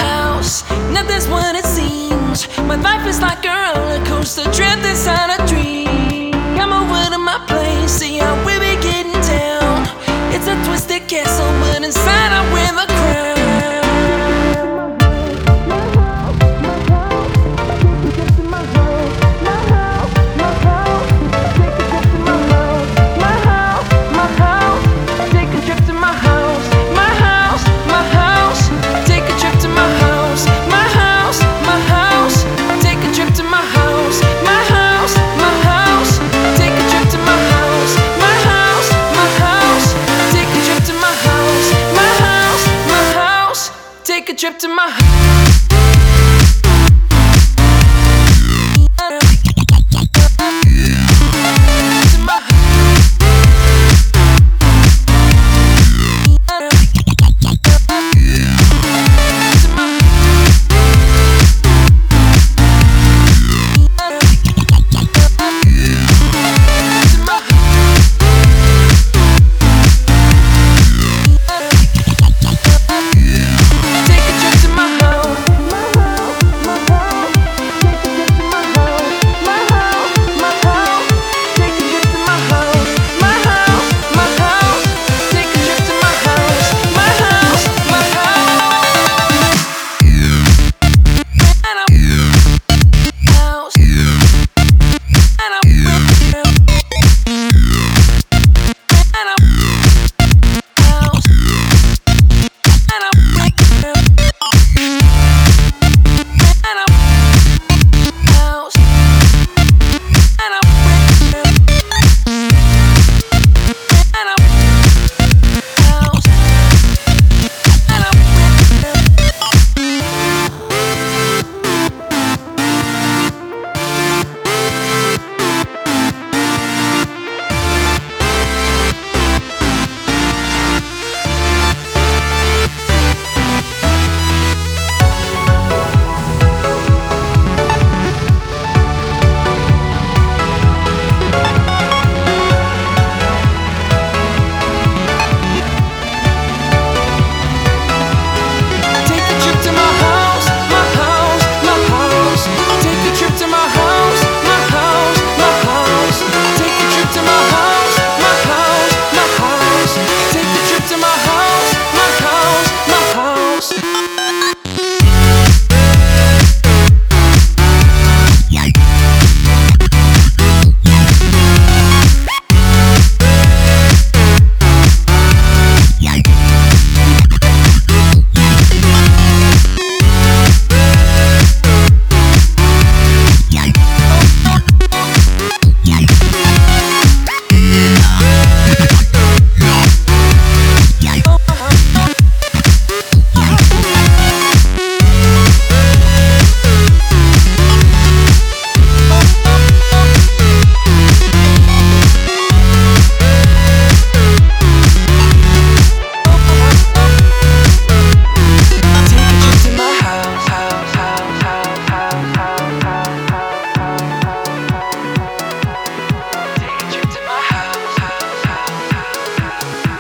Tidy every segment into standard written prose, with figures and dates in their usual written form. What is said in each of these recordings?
house. Nothing's what it seems. My life is like a roller coaster, trapped inside a dream. Come over to my place, see how we be getting down. It's a twisted castle, but inside I wear the crown. Take a trip to my house.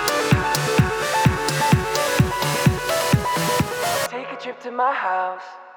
To my house.